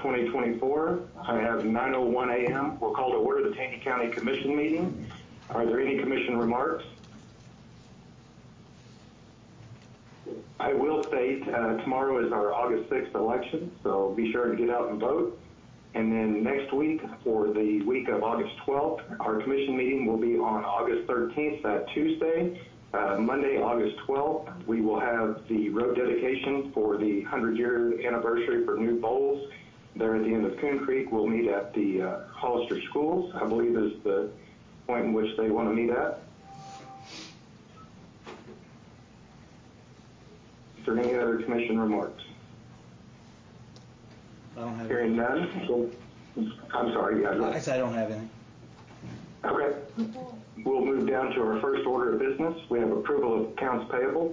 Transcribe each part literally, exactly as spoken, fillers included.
twenty twenty-four. I have nine oh one a m We'll call to order the Taney County Commission meeting. Are there any commission remarks? I will state uh, tomorrow is our August sixth election, so be sure to get out and vote. And then next week, for the week of August twelfth, our commission meeting will be on August thirteenth, that Tuesday. Uh, Monday, August twelfth, we will have the road dedication for the hundred-year anniversary for New Bowles. There at the end of Coon Creek, we'll meet at the uh, Hollister Schools, I believe is the point in which they want to meet at. Is there any other commission remarks? I don't have Hearing none. So, I'm sorry. Yeah, I said I don't have any. Okay. We'll move down to our first order of business. We have approval of accounts payable.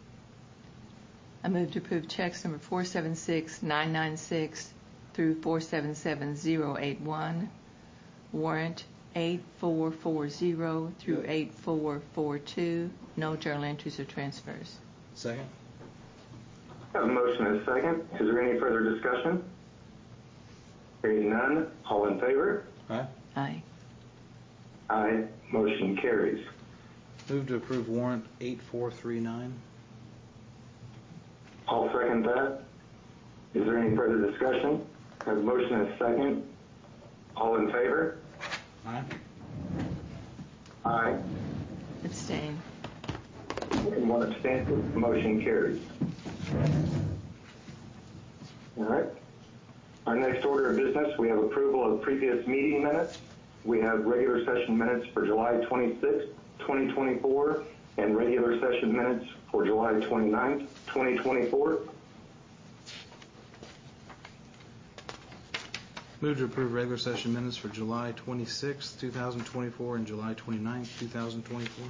I move to approve checks number four seven six nine nine six through four seven seven zero eight one, warrant eight four four zero through eight four four two, no journal entries or transfers. Second. I have a motion and a second. Is there any further discussion? Hearing none. All in favor? Aye. Aye. Aye. Motion carries. Move to approve warrant eight four three nine. I'll second that. Is there any further discussion? I have a motion and a second. All in favor? Aye. Aye. Abstain. And one abstention. Motion carries. All right. Our next order of business, we have approval of previous meeting minutes. We have regular session minutes for July twenty-sixth, twenty twenty-four, and regular session minutes for July twenty-ninth, twenty twenty-four. Move to approve regular session minutes for July twenty-sixth, two thousand twenty-four, and July twenty-ninth, two thousand twenty-four.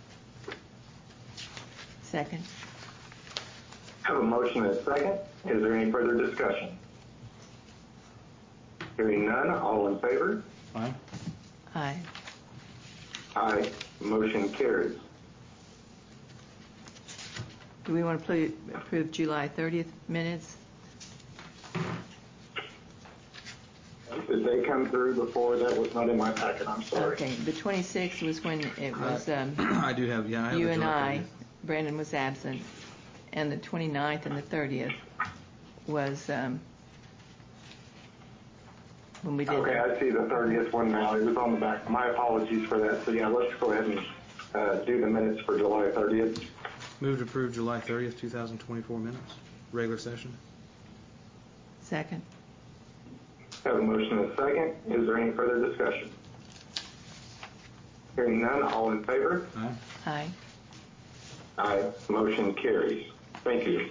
Second. Have a motion and a second. Is there any further discussion? Hearing none, all in favor? Aye. Aye. Aye. Motion carries. Do we want to pl- approve July thirtieth minutes? Did they come through before? That was not in my packet. I'm sorry. Okay. The twenty-sixth was when it was um, I do have, yeah, I have you the and July I. thirtieth. Brandon was absent. And the twenty-ninth and the thirtieth was um, when we did. Okay, I see the thirtieth one now. It was on the back. My apologies for that. So yeah, let's go ahead and uh, do the minutes for July thirtieth. Move to approve July thirtieth, two thousand twenty-four minutes. Regular session. Second. Have a motion and a second. Is there any further discussion? Hearing none, all in favor? Aye. Aye. Aye. Motion carries. Thank you.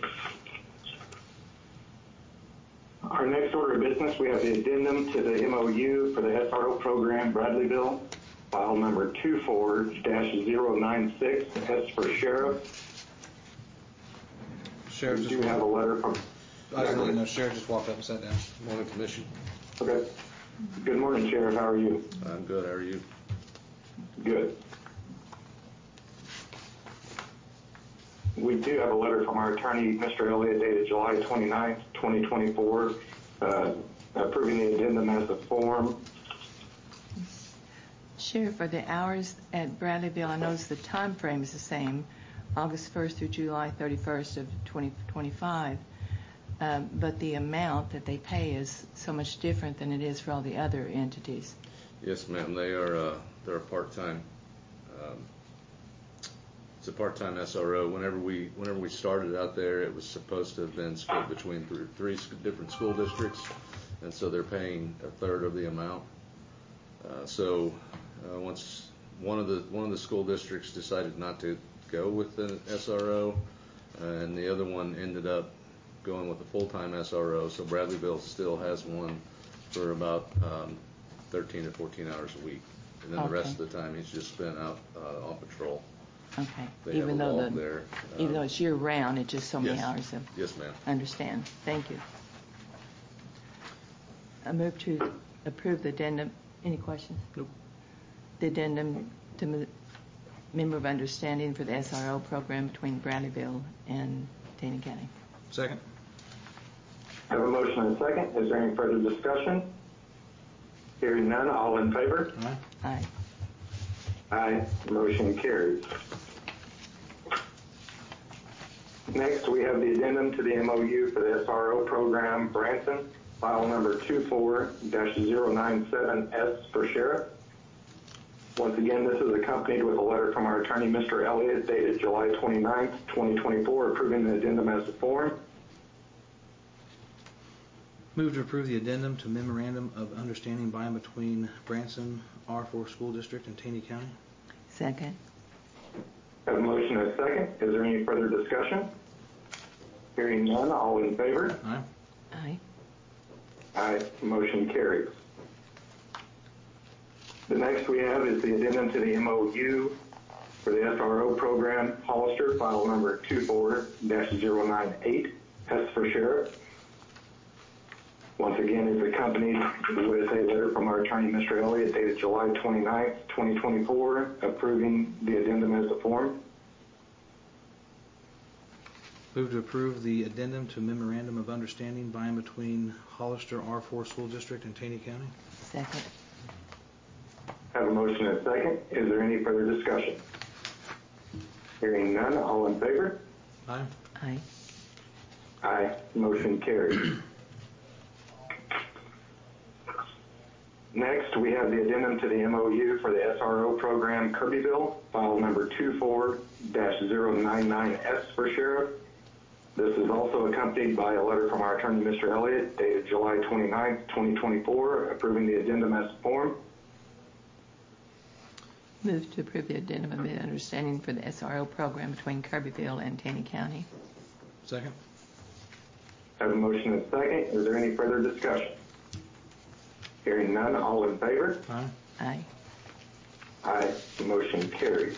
Our next order of business, we have the addendum to the M O U for the S R O program, Bradleyville, file number two four dash zero nine six, S for Sheriff. Sheriff We just do have a letter from... I just let you know, Sheriff just walked up and sat down. Morning, Commission. Okay. Good morning, Sheriff. How are you? I'm good. How are you? Good. We do have a letter from our attorney, Mister Elliott, dated July twenty-ninth, twenty twenty-four, uh, approving the addendum as the form. Sheriff, for the hours at Bradleyville, I noticed the time frame is the same, August first through July thirty-first of twenty twenty-five, um, but the amount that they pay is so much different than it is for all the other entities. Yes, ma'am. They are uh, they're a part-time. Um, it's a part-time S R O. Whenever we whenever we started out there, it was supposed to have been split between three, three different school districts, and so they're paying a third of the amount. Uh, so uh, once one of the one of the school districts decided not to go with the S R O, uh, and the other one ended up going with a full-time S R O. So Bradleyville still has one for about um, thirteen to fourteen hours a week, and then Okay. the rest of the time he's just spent out uh, on patrol. Okay. They even have a though log the there. even Um, though it's year round, it's just so many yes. hours of. Yes, ma'am. Understand. Thank you. I move to approve the addendum. Any questions? Nope. The addendum to m- member of understanding for the S R O program between Bradleyville and Taney County. Second. I Have a motion and a second. Is there any further discussion? Hearing none, all in favor? Aye. Aye. Aye. Motion carries. Next, we have the addendum to the M O U for the S R O program, Branson, file number two four dash zero nine seven S for sheriff. Once again, this is accompanied with a letter from our attorney, Mister Elliott, dated July twenty-ninth, twenty twenty-four, approving the addendum as a form. Move to approve the addendum to memorandum of understanding by and between Branson R four School District and Taney County. Second. Have a motion and a second. Is there any further discussion? Hearing none, all in favor? Aye. Aye. Aye. Motion carries. The next we have is the addendum to the M O U for the S R O program, Hollister, file number two four dash zero nine eight, S for sheriff. Once again, is accompanied with a letter from our attorney, Mister Elliott, dated July twenty-ninth, twenty twenty-four, approving the addendum as a form. Move to approve the addendum to memorandum of understanding by and between Hollister R four School District and Taney County. Second. Have a motion and a second. Is there any further discussion? Hearing none, all in favor? Aye. Aye. Aye. Motion carries. Next, we have the addendum to the M O U for the S R O program, Kirbyville, file number two four dash zero nine nine S for sheriff. This is also accompanied by a letter from our attorney, Mister Elliott, dated July twenty-ninth, twenty twenty-four, approving the addendum as a form. Move to approve the addendum of understanding for the S R O program between Kirbyville and Taney County. Second. Have a motion and a second. Is there any further discussion? Hearing none, all in favor? Aye. Aye. Aye. The motion carries.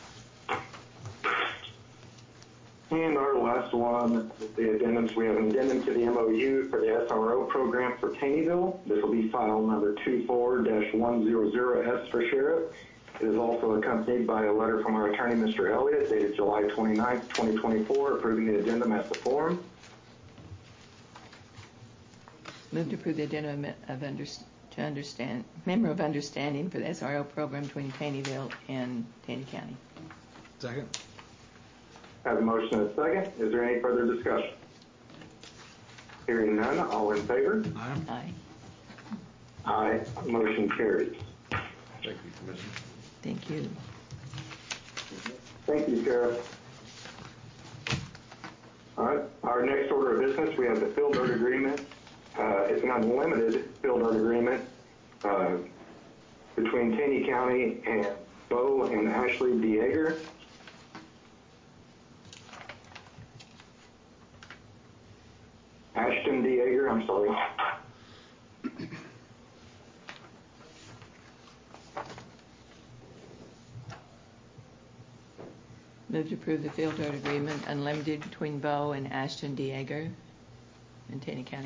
And our last one, the addendums, we have an addendum to the M O U for the S R O program for Taneyville. This will be file number two four dash one zero zero S for sheriff. It is also accompanied by a letter from our attorney, Mister Elliott, dated July twenty-ninth, twenty twenty-four, approving the addendum as the form. Move to approve the addendum of under, to understand, member of understanding for the S R O program between Taneyville and Taney County. Second. Have a motion and a second. Is there any further discussion? Hearing none, all in favor? Aye. Aye. Aye. Motion carries. Thank you, Commissioner. Thank you. Thank you, Sheriff. All right. Our next order of business, we have the fill dirt agreement. Uh, it's an unlimited fill dirt agreement uh, between Taney County and Bo and Ashley Dieger. Ashton Dieger, I'm sorry. Move to approve the field dirt agreement unlimited between Bo and Ashton Dieger in Taney County.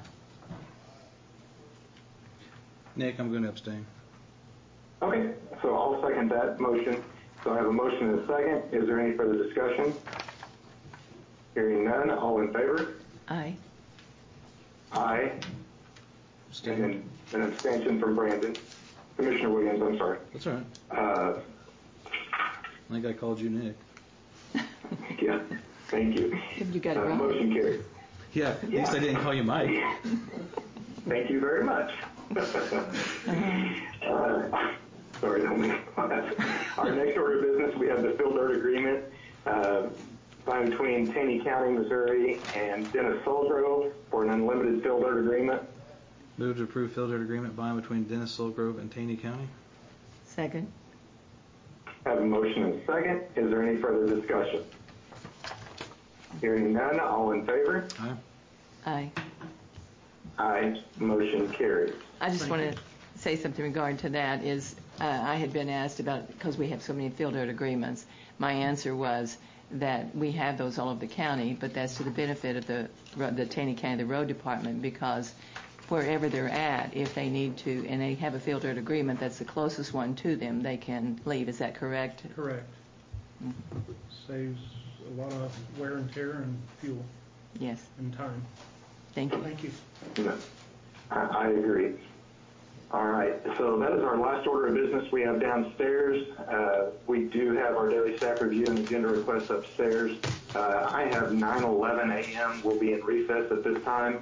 Nick, I'm going to abstain. Okay, so I'll second that motion. So I have a motion and a second. Is there any further discussion? Hearing none, all in favor? Aye. Aye. Abstain. And then an abstention from Brandon. Commissioner Williams, I'm sorry. That's all right. Uh, I think I called you Nick. yeah, thank you. You got it Uh, right. motion carried. Yeah, at Yeah. least I didn't call you Mike. Thank you very much. uh, sorry, don't make fun. Our next order of business, we have the fill dirt agreement uh, by between Taney County, Missouri, and Dennis Solgrove for an unlimited fill dirt agreement. Move to approve fill dirt agreement by and between Dennis Solgrove and Taney County. Second. Have a motion and a second. Is there any further discussion? Hearing none, all in favor? Aye. Aye. Aye. Motion carries. I just Thank want you. to say something regarding to that is uh, I had been asked about, because we have so many field dirt agreements, my answer was that we have those all over the county, but that's to the benefit of the, the Taney County, the road department, because wherever they're at, if they need to, and they have a field dirt agreement that's the closest one to them, they can leave. Is that correct? Correct. Saves a lot of wear and tear and fuel Yes. and time. Thank you. Thank you. No, I, I agree. All right, so that is our last order of business we have downstairs. Uh, we do have our daily staff review and agenda requests upstairs. Uh, I have nine eleven a m We'll be in recess at this time.